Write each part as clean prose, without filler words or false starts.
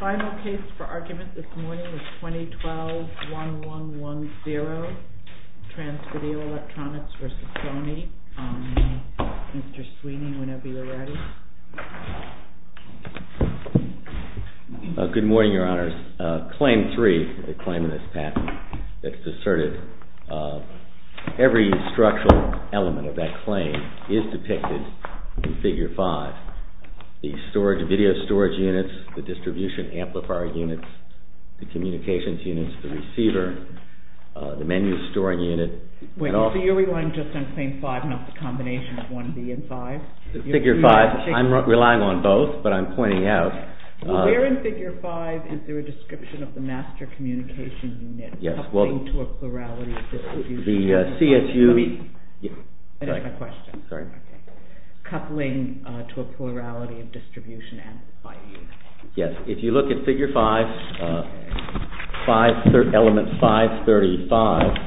Final case for argument this morning is 2012-1110, Transvideo Electronics v. Sony. Mr. Sweeney, whenever you're ready. Good morning, Your Honors. Claim 3, the claim in this patent that's asserted, every structural element of that claim is depicted in Figure 5. The video storage units, the distribution amplifier units, the communications units, the receiver, the menu storing unit. Wait, so you're relying just on Claim 5, not the combination of 1B and 5? Figure 5, I'm relying on both, but I'm pointing out... where in Figure 5 is there a description of the master communication unit coupling to a plurality of distribution? The CSU... That's my question. Sorry. Okay. Coupling to a plurality of distribution amplifier units. Yes, if you look at Figure 5, element 535,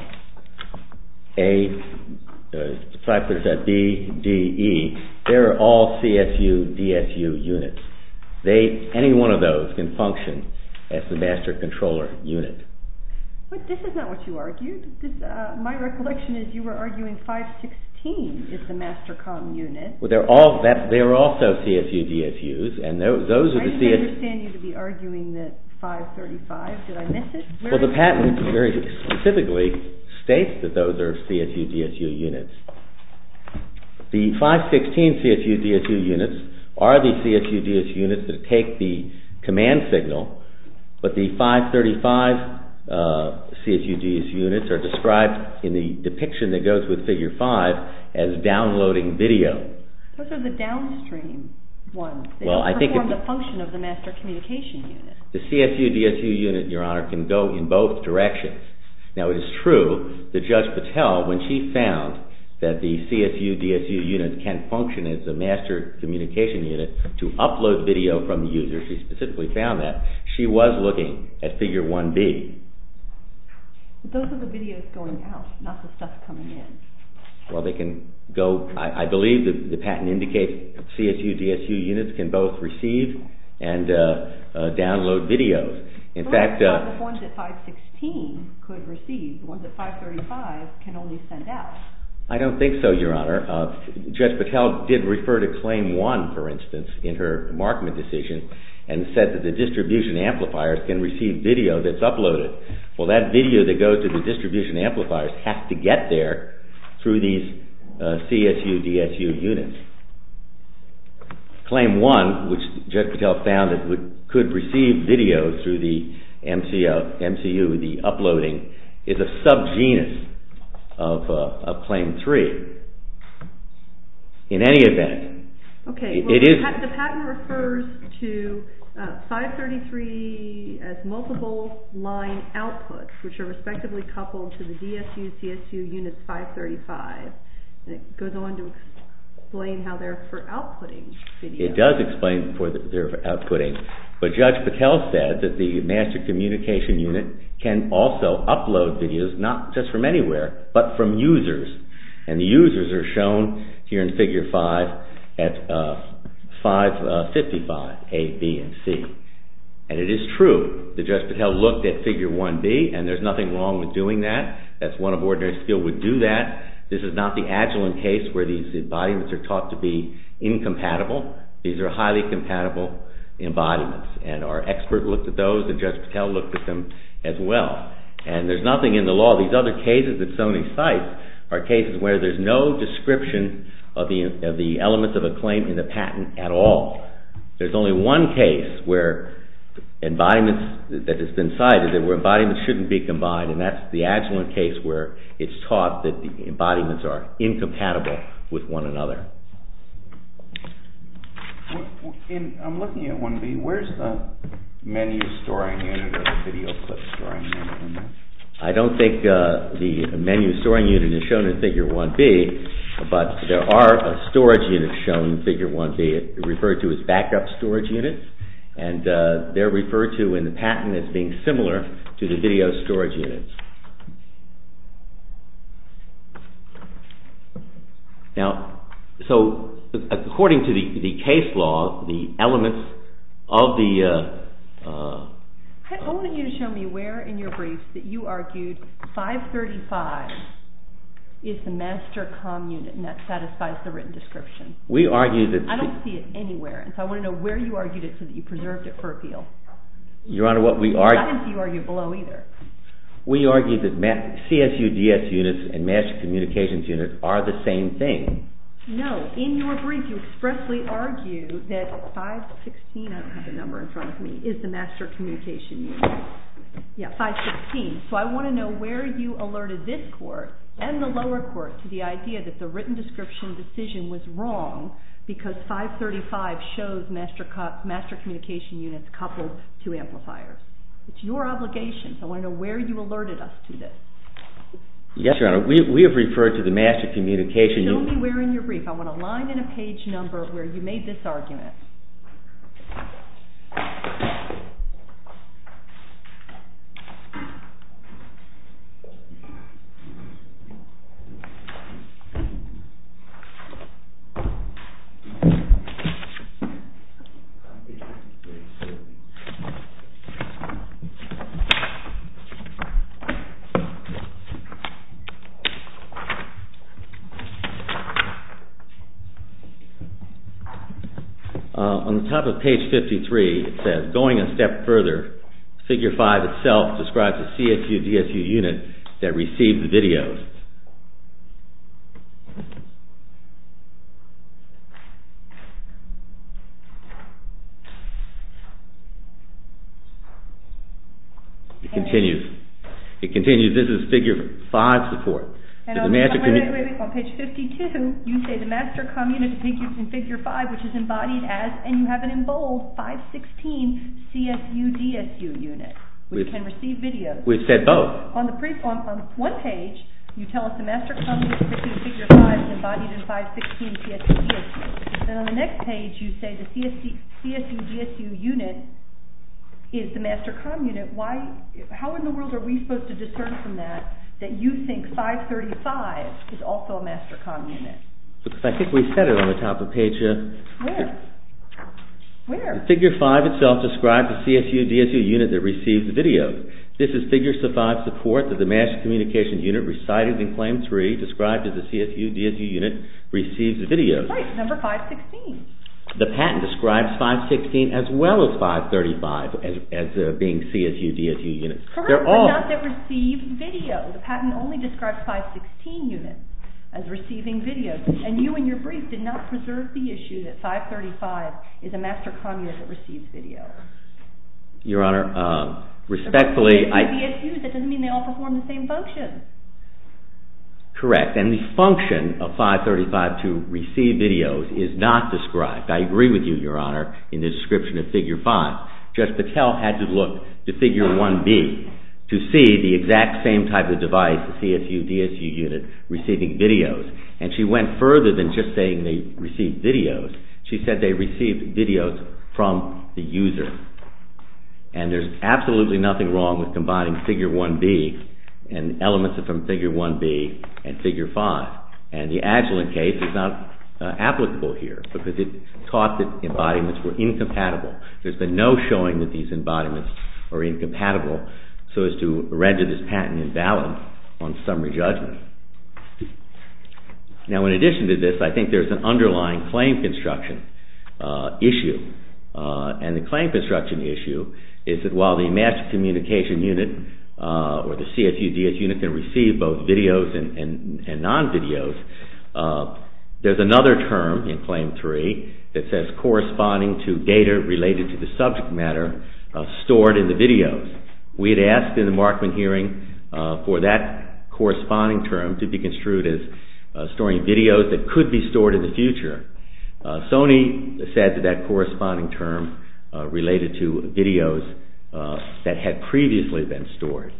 B, D, E, they're all CSU, DSU units. Any one of those can function as the master controller unit. But this is not what you argued. My recollection is you were arguing 516 is the master comm unit. Well, they're also CSU, DSUs, and those are the CSU. I didn't understand you to be arguing that 535. Did I miss it? Well, the patent very specifically states that those are CSU, DSU units. The 516 CSU, DSU units are the CSU, DSU units that take the command signal, but the 535 CSU, DSU units are described in the depiction that goes with Figure 5 as downloading video. Those are the downstream ones. They I think perform the function of the master communication unit. The CSU, DSU unit, Your Honor, can go in both directions. Now, it is true that Judge Patel, when she found that the CSU, DSU unit can function as a master communication unit to upload video from the user, she specifically found that, she was looking at Figure 1B. But those are the videos going out, not the stuff coming in. Well, they can go, I believe the patent indicates CSU, DSU units can both receive and download videos. In fact, the ones at 516 could receive, the ones at 535 can only send out. I don't think so, Your Honor. Judge Patel did refer to Claim 1, for instance, in her Markman decision, and said that the distribution amplifiers can receive video that's uploaded. Well, that video that goes to the distribution amplifiers has to get there through these CSU, DSU units. Claim 1, which Judge Patel found that could receive video through the MCU, the uploading, is a subgenus of Claim 3. In any event, okay, well, the patent refers to 533 as multiple line outputs, which are respectively coupled to the DSU, CSU units 535. And it goes on to explain how they're for outputting video. It does explain they're for outputting, but Judge Patel said that the master communication unit can also upload videos, not just from anywhere, but from users. And the users are shown here in Figure 5 at 555, A, B, and C. And it is true that Judge Patel looked at Figure 1B, and there's nothing wrong with doing that. That's one of ordinary skill would do that. This is not the Agilent case where these embodiments are taught to be incompatible. These are highly compatible embodiments. And our expert looked at those, and Judge Patel looked at them as well. And there's nothing in the law. These other cases that Sony cites are cases where there's no description of the elements of a claim in the patent at all. There's only one case where embodiments that has been cited, where embodiments shouldn't be combined, and that's the Agilent case where it's taught that the embodiments are incompatible with one another. I'm looking at 1B. Where's the menu storing unit or the video clip storing unit in there? I don't think the menu storing unit is shown in Figure 1B, but there are storage units shown in Figure 1B, referred to as backup storage units, and they're referred to in the patent as being similar to the video storage units. Now, so according to the case law, the elements of the I wanted you to show me where in your briefs that you argued 535 is the master comm unit and that satisfies the written description. We argued that... I don't see it anywhere, and so I want to know where you argued it so that you preserved it for appeal. Your Honor, what we argued... I didn't see you argue it below either. We argued that CSU-DS units and master communications units are the same thing. No, in your brief you expressly argue that 516, I don't have the number in front of me, is the master communication unit. Yeah, 516. So I want to know where you alerted this court and the lower court to the idea that the written description decision was wrong because 535 shows master communication units coupled to amplifiers. It's your obligation, so I want to know where you alerted us to this. Yes, Your Honor. We have referred to the master communication unit. Show me where in your brief. I want a line and a page number where you made this argument. On the top of page 53, it says, going a step further, figure 5 itself describes a CSU-DSU unit that receives the videos. It continues. This is figure 5 support. And on page 52, you say the master comm unit in figure 5, which is embodied as, and you have it in bold, 516 CSU-DSU unit, which can receive videos. We've said both. On one page, you tell us the master comm unit in figure 5 is embodied in 516 CSU-DSU. Then on the next page, you say the CSU-DSU unit is the master comm unit. How in the world are we supposed to discern from that you think 535 is also a master comm unit? Because I think we said it on the top of page... Where? Figure 5 itself describes a CSU-DSU unit that receives the videos. This is figure 5 support that the master communication unit recited in claim 3, described as a CSU-DSU unit, receives the videos. Right, number 516. The patent describes 516 as well as 535 as being CSU-DSU units. Correct, but not that receive video. The patent only describes 516 units as receiving videos. And you in your brief did not preserve the issue that 535 is a master comm unit that receives video. Your Honor, respectfully... DSUs, that doesn't mean they all perform the same function. Correct, and the function of 535 to receive videos is not described. I agree with you, Your Honor, in the description of figure 5. Judge Patel had to look to figure 1B to see the exact same type of device, the CSU-DSU unit, receiving videos. And she went further than just saying they received videos. She said they received videos from the user. And there's absolutely nothing wrong with combining figure 1B and elements from figure 1B and figure 5. And the Agilent case is not applicable here because it taught that embodiments were incompatible. There's been no showing that these embodiments are incompatible so as to render this patent invalid on summary judgment. Now, in addition to this, I think there's an underlying claim construction issue. And the claim construction issue is that while the master communication unit or the CSU-DS unit can receive both videos and non-videos, there's another term in Claim 3 that says corresponding to data related to the subject matter stored in the videos. We had asked in the Markman hearing for that corresponding term to be construed as storing videos that could be stored in the future. Sony said that corresponding term related to videos that had previously been stored.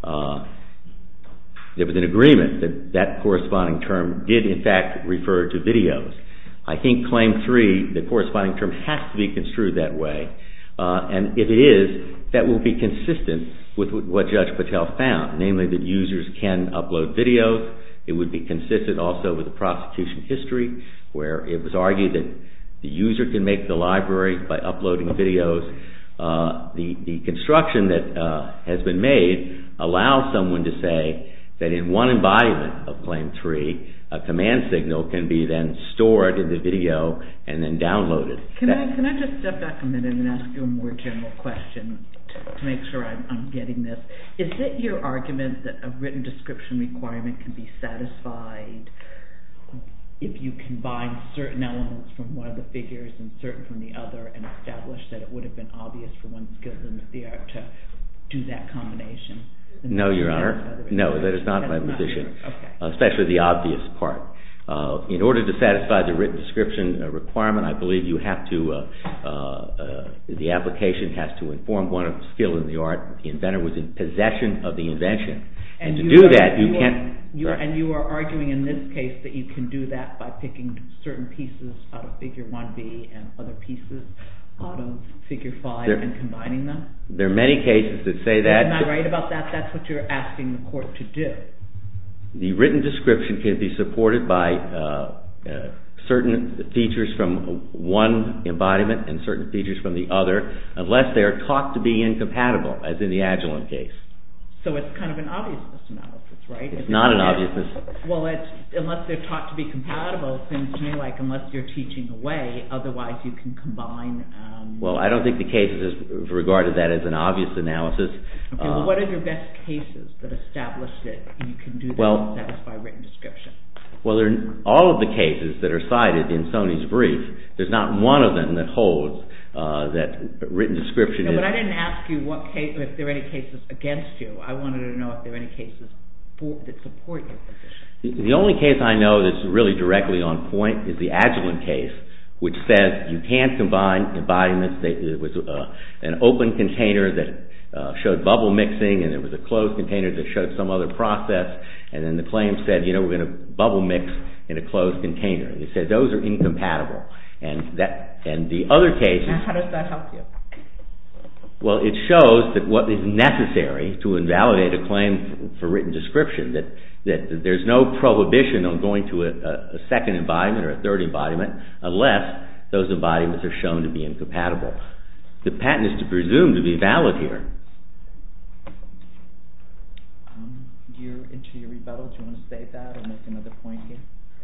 There was an agreement that that corresponding term did in fact refer to videos. I think Claim 3, the corresponding term, has to be construed that way. And if it is, that will be consistent with what Judge Patel found, namely that users can upload videos. It would be consistent also with the prosecution history, where it was argued that the user can make the library by uploading videos. The construction that has been made allows someone to say that in one embodiment of Claim 3, a command signal can be then stored in the video and then downloaded. Can I just step back a minute and ask you a more general question to make sure I'm getting this? Is it your argument that a written description requirement can be satisfied if you combine certain elements from one of the figures and certain from the other and establish that it would have been obvious for one skilled in the art to do that combination? No, Your Honor. No, that is not my position, okay. Especially the obvious part. In order to satisfy the written description requirement, I believe you have to, the application has to inform one of skill in the art that the inventor was in possession of the invention. And to do that, you can't... And you are arguing in this case that you can do that by picking certain pieces out of Figure 1B and other pieces out of Figure 5 and combining them? There are many cases that say that. Am I right about that? That's what you're asking the court to do. The written description can be supported by certain features from one embodiment and certain features from the other, unless they are taught to be incompatible, as in the Agilent case. So it's kind of an obviousness analysis, right? It's not an obviousness. Well, unless they're taught to be compatible, it seems to me like unless you're teaching away, otherwise you can combine. Well, I don't think the cases have regarded that as an obvious analysis. Okay, well, what are your best cases that establish that you can do that to satisfy written description? Well, all of the cases that are cited in Sony's brief, there's not one of them that holds that written description is... No, but I didn't ask you if there are any cases against you. I wanted to know if there are any cases that support your position. The only case I know that's really directly on point is the Agilent case, which says you can't combine embodiments. It was an open container that showed bubble mixing, and there was a closed container that showed some other process, and then the claim said, we're going to bubble mix in a closed container. And they said those are incompatible. And the other cases... How does that help you? Well, it shows that what is necessary to invalidate a claim for written description, that there's no prohibition on going to a second embodiment or a third embodiment unless those embodiments are shown to be incompatible. The patent is presumed to be valid here. You're into your rebuttal. Do you want to say that or make another point here?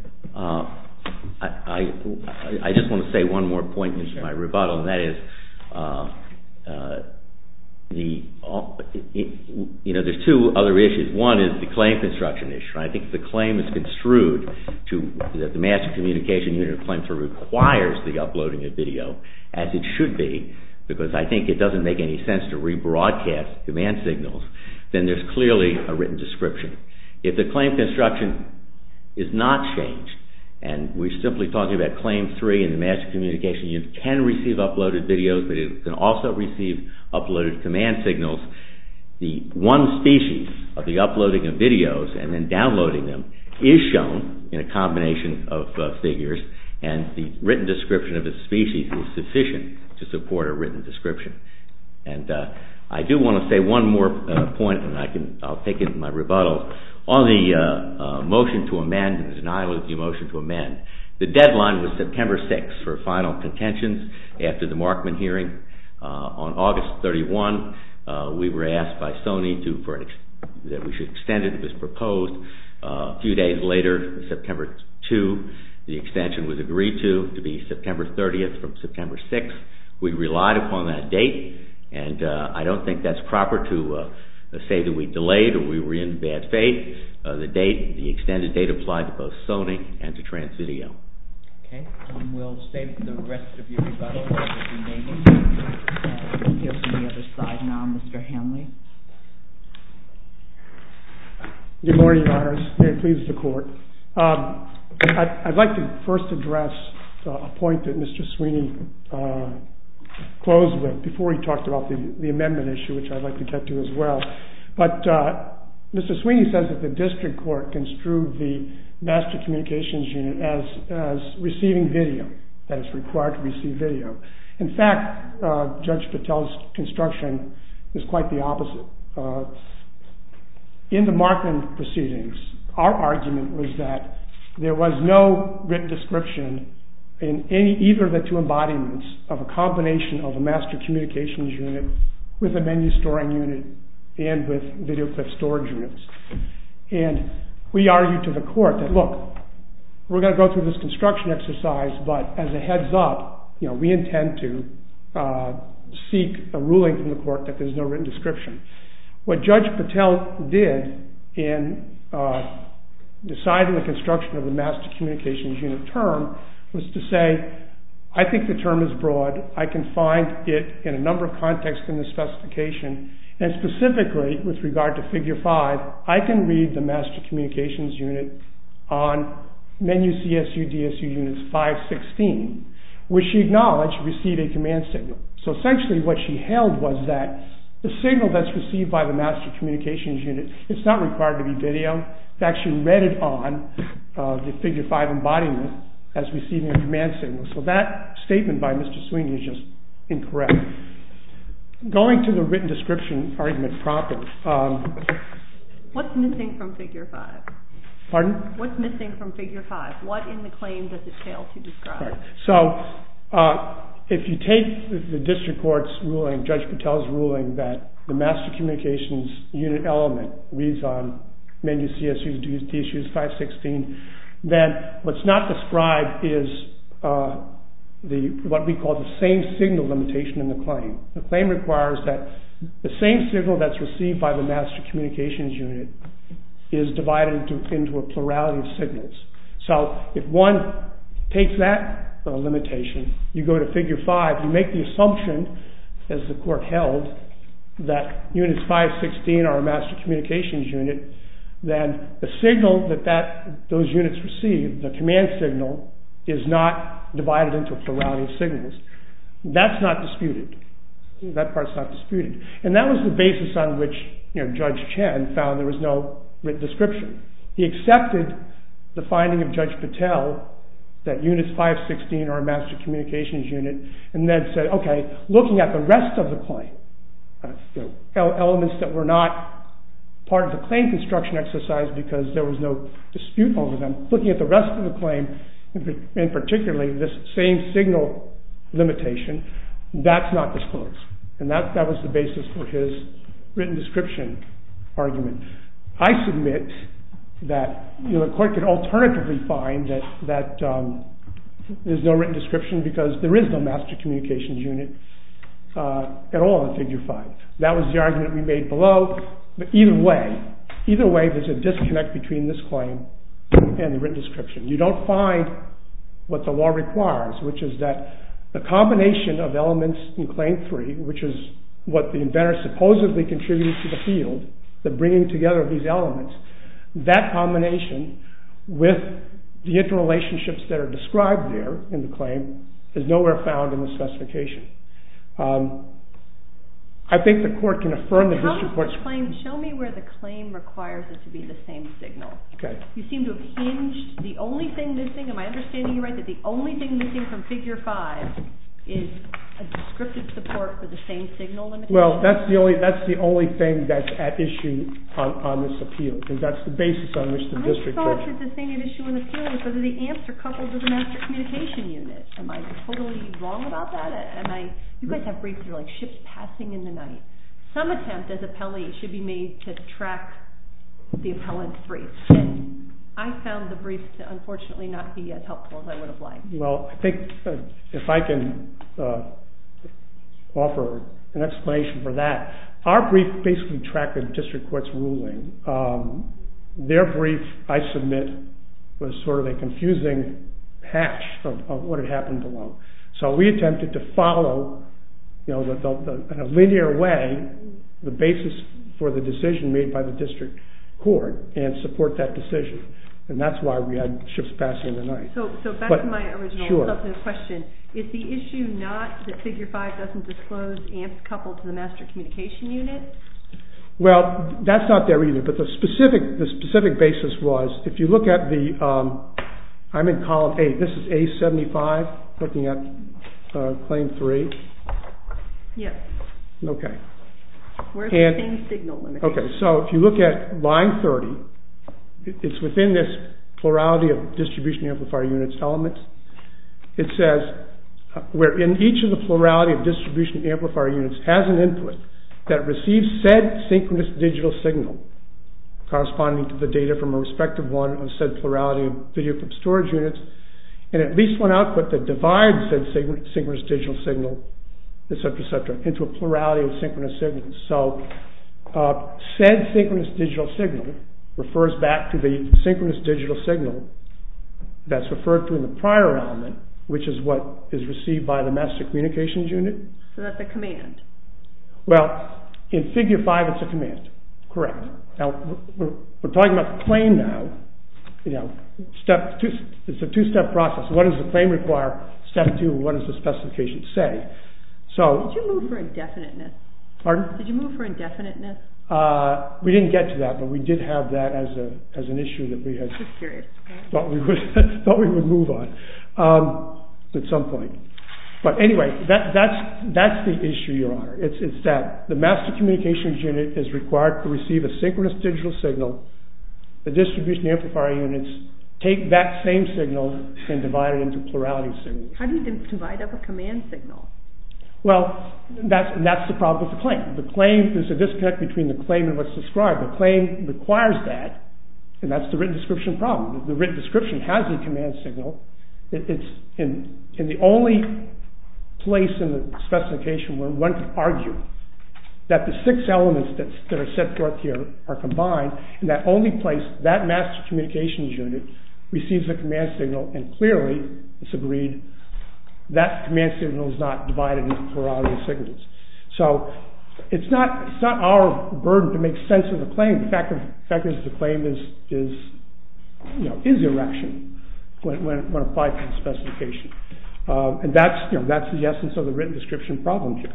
I just want to say one more point into my rebuttal, and that is there's two other issues. One is the claim construction issue. I think the claim is construed that the Master Communication Unit of Claim 3 requires the uploading of video, as it should be, because I think it doesn't make any sense to rebroadcast command signals. Then there's clearly a written description. If the claim construction is not changed, and we're simply talking about Claim 3 and the Master Communication Unit can receive uploaded videos, but it can also receive uploaded command signals, the one species of the uploading of videos and then downloading them is shown in a combination of figures, and the written description of the species is sufficient to support a written description. And I do want to say one more point, and I'll take it in my rebuttal. On the motion to amend and the denial of the motion to amend, the deadline was September 6th for final contentions after the Markman hearing. On August 31, we were asked by Sony that we should extend it. It was proposed. A few days later, September 2, the extension was agreed to be September 30th from September 6th. We relied upon that date, and I don't think that's proper to say that we delayed or we were in bad faith. The extended date applied to both Sony and to Transvideo. Okay, we'll save the rest of your rebuttal for the remaining. We'll hear from the other side now, Mr. Hanley. Good morning, Your Honors. May it please the Court. I'd like to first address a point that Mr. Sweeney closed with before he talked about the amendment issue, which I'd like to get to as well. But Mr. Sweeney says that the district court construed the Master Communications Unit as receiving video, that it's required to receive video. In fact, Judge Patel's construction is quite the opposite. In the Markman proceedings, our argument was that there was no written description in either of the two embodiments of a combination of a master communications unit with a menu storing unit and with video clip storage units. And we argued to the court that, look, we're going to go through this construction exercise, but as a heads up, we intend to seek a ruling from the court that there's no written description. What Judge Patel did in deciding the construction of the master communications unit term was to say, I think the term is broad. I can find it in a number of contexts in the specification, and specifically with regard to Figure 5, I can read the master communications unit on menu CSU DSU units 516, which she acknowledged receive a command signal. So essentially what she held was that the signal that's received by the master communications unit, it's not required to be video. It's actually read it on the Figure 5 embodiment as receiving a command signal. So that statement by Mr. Sweeney is just incorrect. Going to the written description argument proper. What's missing from Figure 5? Pardon? What's missing from Figure 5? What in the claim does it fail to describe? Right. So if you take the district court's ruling, Judge Patel's ruling, that the master communications unit element reads on menu CSUs, DSUs 516, then what's not described is what we call the same signal limitation in the claim. The claim requires that the same signal that's received by the master communications unit is divided into a plurality of signals. So if one takes that limitation, you go to Figure 5, you make the assumption, as the court held, that units 516 are a master communications unit, then the signal that those units receive, the command signal, is not divided into a plurality of signals. That's not disputed. That part's not disputed. And that was the basis on which Judge Chen found there was no written description. He accepted the finding of Judge Patel that units 516 are a master communications unit, and then said, okay, looking at the rest of the claim, elements that were not part of the claim construction exercise because there was no dispute over them, looking at the rest of the claim, and particularly this same signal limitation, that's not disclosed. And that was the basis for his written description argument. I submit that the court could alternatively find that there's no written description because there is no master communications unit at all in Figure 5. That was the argument we made below. But either way, there's a disconnect between this claim and the written description. You don't find what the law requires, which is that the combination of elements in Claim 3, which is what the inventor supposedly contributed to the field, the bringing together of these elements, that combination with the interrelationships that are described there in the claim is nowhere found in the specification. I think the court can affirm the district court's... Show me where the claim requires it to be the same signal. Okay. You seem to have hinged the only thing missing, am I understanding you right, that the only thing missing from Figure 5 is a descriptive support for the same signal limitation? Well, that's the only thing that's at issue on this appeal, because that's the basis on which the district judge... I thought that the thing at issue in the appeal was whether the amps are coupled to the master communication unit. Am I totally wrong about that? You guys have briefs that are like ships passing in the night. Some attempt as appellee should be made to track the appellant's brief. And I found the briefs to unfortunately not be as helpful as I would have liked. Well, I think if I can offer an explanation for that, our brief basically tracked the district court's ruling. Their brief, I submit, was sort of a confusing hash of what had happened below. So we attempted to follow, in a linear way, the basis for the decision made by the district court and support that decision. And that's why we had ships passing in the night. So back to my original substantive question. Is the issue not that Figure 5 doesn't disclose amps coupled to the master communication unit? Well, that's not there either. But the specific basis was, if you look at I'm in column 8. This is A75, looking at Claim 3. Yes. Okay. Where's the same signal limitation? Okay, so if you look at line 30, it's within this plurality of distribution amplifier units elements. it says, where in each of the plurality of distribution amplifier units has an input that receives said synchronous digital signal corresponding to the data from a respective one of said plurality of video clip storage units, and at least one output that divides said synchronous digital signal, etc., into a plurality of synchronous signals. So said synchronous digital signal refers back to the synchronous digital signal that's referred to in the prior element, which is what is received by the master communications unit. So that's a command. Well, in figure 5, it's a command. Correct. Now, we're talking about the claim now. Step 2, it's a two-step process. What does the claim require? Step 2, what does the specification say? So, did you move for indefiniteness? Pardon? Did you move for indefiniteness? We didn't get to that, but we did have that as an issue that we had. Just curious. Thought we would move on at some point. But anyway, that's the issue, Your Honor. It's that the master communications unit is required to receive a synchronous digital signal. The distribution amplifier units take that same signal and divide it into plurality signals. How do you divide up a command signal? Well, that's the problem with the claim. The claim, there's a disconnect between the claim and what's described. The claim requires that, and that's the written description problem. The written description has a command signal. It's in the only place in the specification where one could argue that the 6 elements that are set forth here are combined, and that only place that master communications unit receives a command signal, and clearly it's agreed that command signal is not divided into plurality of signals. So it's not our burden to make sense of the claim. The fact is the claim is irrational when applied to the specification, and that's the essence of the written description problem here.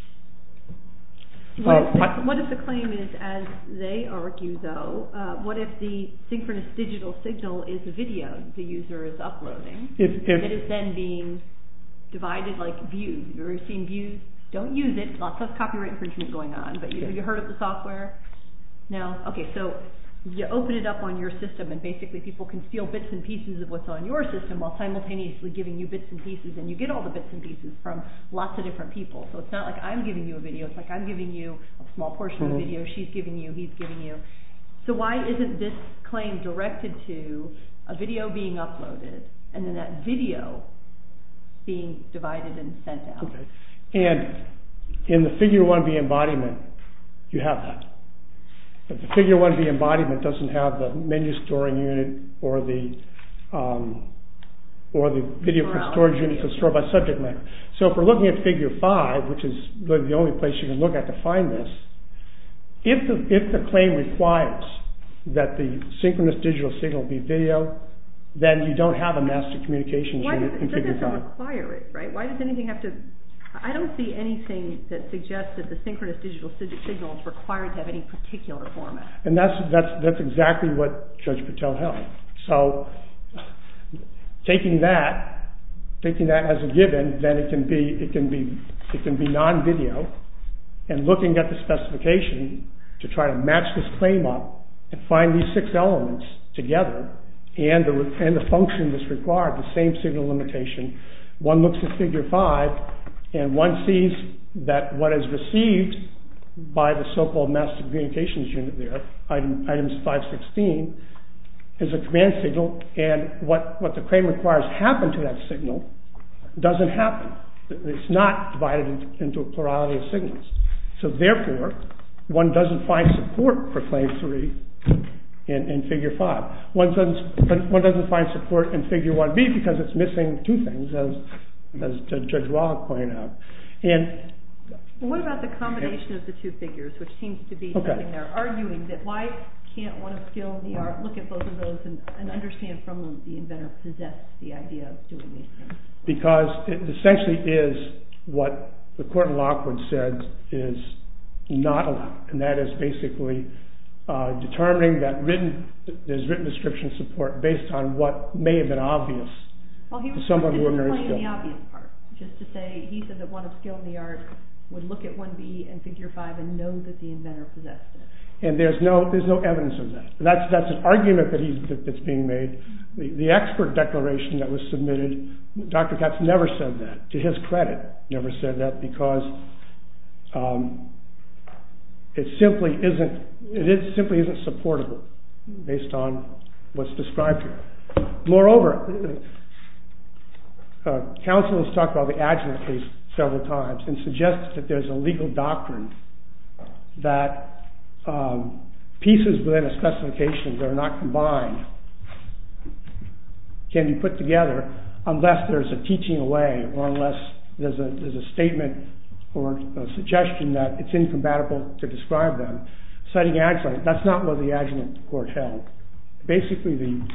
What if the claim is, as they argue, though? What if the synchronous digital signal is a video the user is uploading that is then being divided like views? You've ever seen views? Don't use it. Lots of copyright infringement going on. But you heard of the software? No? Okay, so you open it up on your system, and basically people can steal bits and pieces of what's on your system while simultaneously giving you bits and pieces, and you get all the bits and pieces from lots of different people. So it's not like I'm giving you a video. It's like I'm giving you a small portion of the video. She's giving you, he's giving you. So why isn't this claim directed to a video being uploaded, and then that video being divided and sent out? Okay. And in the Figure 1B embodiment, you have that. But the Figure 1B embodiment doesn't have the menu storing unit or the video clip storage unit that's stored by subject matter. So if we're looking at Figure 5, which is really the only place you can look at to find this, if the claim requires that the synchronous digital signal be video, then you don't have a master communications unit in Figure 5. It doesn't require it, right? Why does anything have to... I don't see anything that suggests that the synchronous digital signal is required to have any particular format. And that's exactly what Judge Patel held. So taking that as a given, then it can be non-video, and looking at the specification to try to match this claim up and find these 6 elements together and the function that's required, the same signal limitation. One looks at Figure 5 and one sees that what is received by the so-called master communications unit there, items 516, is a command signal, and what the claim requires happen to that signal doesn't happen. It's not divided into a plurality of signals. So therefore, one doesn't find support for Claim 3 in Figure 5. One doesn't find support in Figure 1B because it's missing 2 things, as Judge Wallach pointed out. And what about the combination of the 2 figures, which seems to be something they're arguing, that why can't one of skill in the art look at both of those and understand from them the inventor possessed the idea of doing these things? Because it essentially is what the court in Lockwood said is not allowed, and that is basically determining that there's written description support based on what may have been obvious. Well, he was to someone who ordinary skill. The obvious part, just to say he said that one of skill in the art would look at 1B and Figure 5 and know that the inventor possessed it. And there's no evidence of that. That's an argument that's being made. The expert declaration that was submitted, Dr. Katz never said that. To his credit, never said that because it simply isn't supportable based on what's described here. Moreover, counsel has talked about the Agilent case several times and suggested that there's a legal doctrine that pieces within a specification that are not combined can be put together unless there's a teaching away or unless there's a statement or a suggestion that it's incompatible to describe them. Citing Agilent, that's not what the Agilent court held. Basically,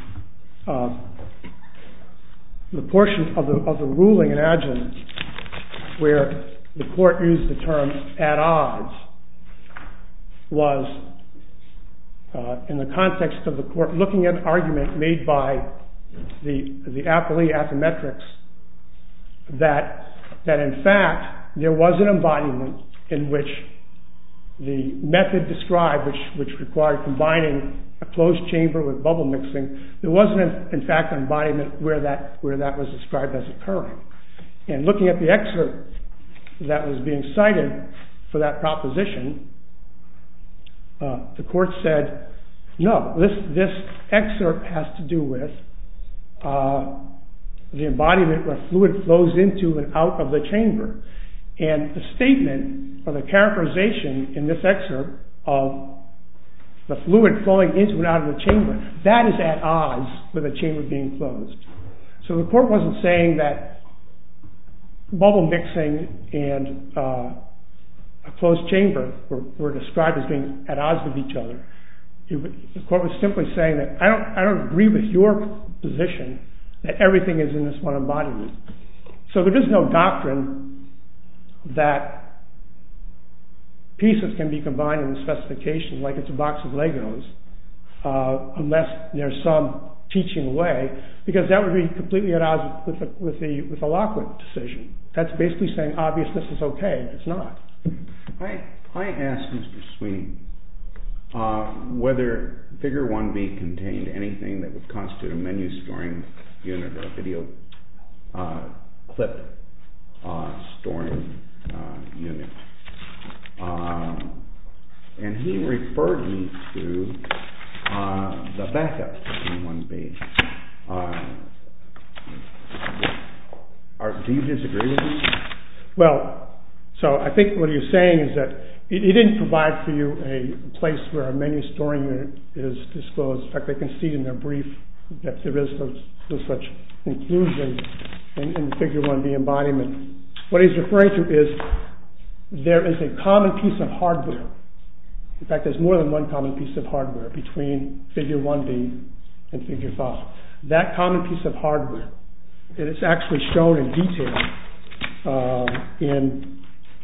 the portion of the ruling in Agilent where the court used the term at odds was in the context of the court looking at an argument made by the appellee Affymetrix that in fact there was an embodiment in which the method described, which required combining a closed chamber with bubble mixing, there wasn't in fact an embodiment where that was described as occurring. And looking at the excerpt that was being cited for that proposition, the court said, no, this excerpt has to do with the embodiment where fluid flows into and out of the chamber. And the statement or the characterization in this excerpt of the fluid flowing into and out of the chamber, that is at odds with a chamber being closed. So the court wasn't saying that bubble mixing and a closed chamber were described as being at odds with each other. The court was simply saying that I don't agree with your position that everything is in this one embodiment. So there is no doctrine that pieces can be combined in the specification like it's a box of Legos unless there's some teaching away, because that would be completely at odds with the Lockwood decision. That's basically saying obviousness is okay. It's not. I asked Mr. Sweeney whether Figure 1B contained anything that would constitute a menu storing unit or a video clip storing unit. And he referred me to the backup in 1B. Do you disagree with me? Well, so I think what he's saying is that he didn't provide for you a place where a menu storing unit is disclosed. In fact, they concede in their brief that there is no such inclusion in Figure 1B embodiment. What he's referring to is there is a common piece of hardware. In fact, there's more than one common piece of hardware between Figure 1B and Figure 5. That common piece of hardware, and it's actually shown in detail in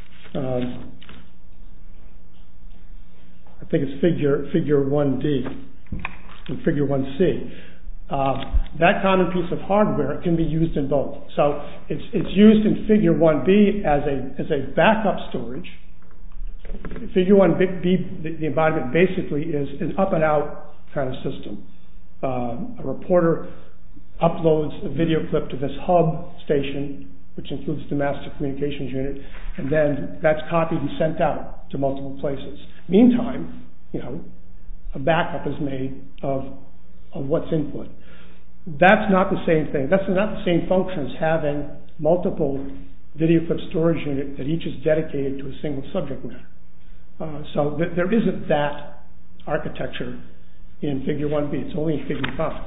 I think it's Figure 1D and Figure 1C. That common piece of hardware can be used in both. So it's used in Figure 1B as a backup storage. Figure 1B, the embodiment basically is an up and out kind of system. A reporter uploads a video clip to this hub station, which includes the master communications unit, and then that's copied and sent out to multiple places. Meantime, a backup is made of what's input. That's not the same thing. That's not the same function as having multiple video clip storage units that each is dedicated to a single subject matter. So there isn't that architecture in Figure 1B. It's only in Figure 5.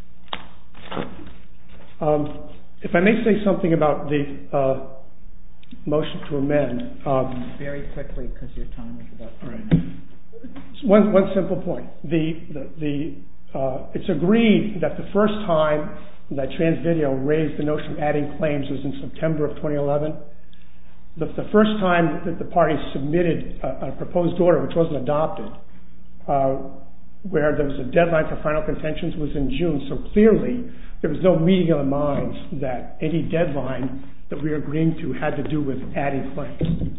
If I may say something about the motion to amend. Very quickly, because your time is about to run out. One simple point. It's agreed that the first time that Transvideo raised the notion of adding claims was in September of 2011. The first time that the parties submitted a proposed order, which wasn't adopted, where there was a deadline for final contentions, was in June. So clearly, there was no meeting of the minds that any deadline that we were agreeing to had to do with adding claims.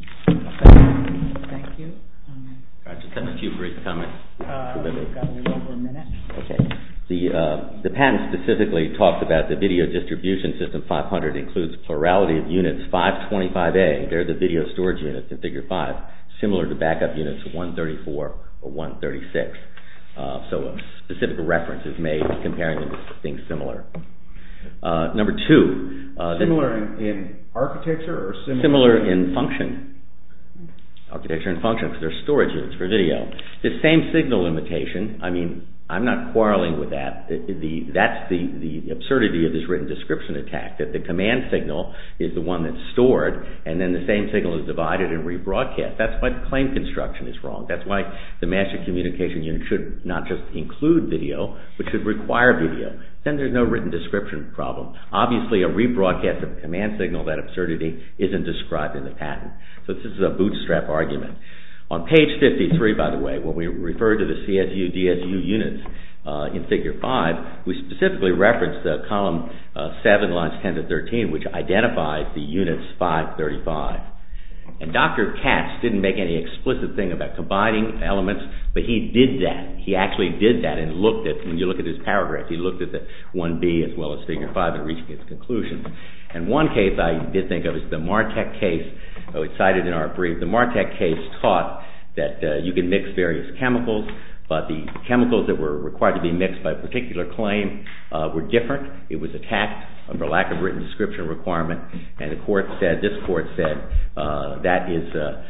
Thank you. I just have a few brief comments. We've got a little over a minute. Okay. The the patent specifically talks about the video distribution system 500 includes plurality of units 525A. They're the video storage units in Figure 5, similar to backup units 134 or 136. So a specific reference is made comparing them to things similar. Number two. Similar in architecture or similar in function? Architecture and function, because they're storage units for video. The same signal limitation, I mean, I'm not quarreling with that. That's the absurdity of this written description attack, that the command signal is the one that's stored, and then the same signal is divided and rebroadcast. That's why the claim construction is wrong. That's why the master communication unit should not just include video, but should require video. Then there's no written description problem. Obviously, a rebroadcast of the command signal, that absurdity, isn't described in the patent. So this is a bootstrap argument. On page 53, by the way, when we refer to the CSU, DSU units in Figure 5, we specifically referenced column 7, lines 10 to 13, which identifies the units 535. And Dr. Katz didn't make any explicit thing about combining elements, but he did that. He actually did that and looked at, when you look at his paragraph, he looked at the 1B as well as Figure 5 and reached its conclusions. And one case I did think of is the Martek case. It's cited in our brief. The Martek case taught that you can mix various chemicals, but the chemicals that were required to be mixed by a particular claim were different. It was attacked for lack of written description requirement, and this court said that is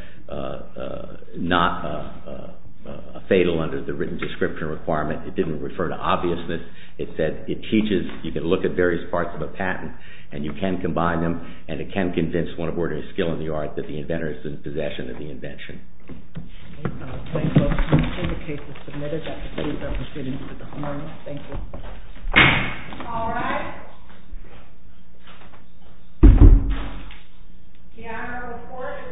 not fatal under the written description requirement. It didn't refer to obviousness. It said it teaches you can look at various parts of a patent and you can combine them, and it can convince one of ordinary skill in the art that the inventor is in possession of the invention. Thank you. The case is submitted. That concludes our proceedings for this morning. Thank you. All right. The Honorable Court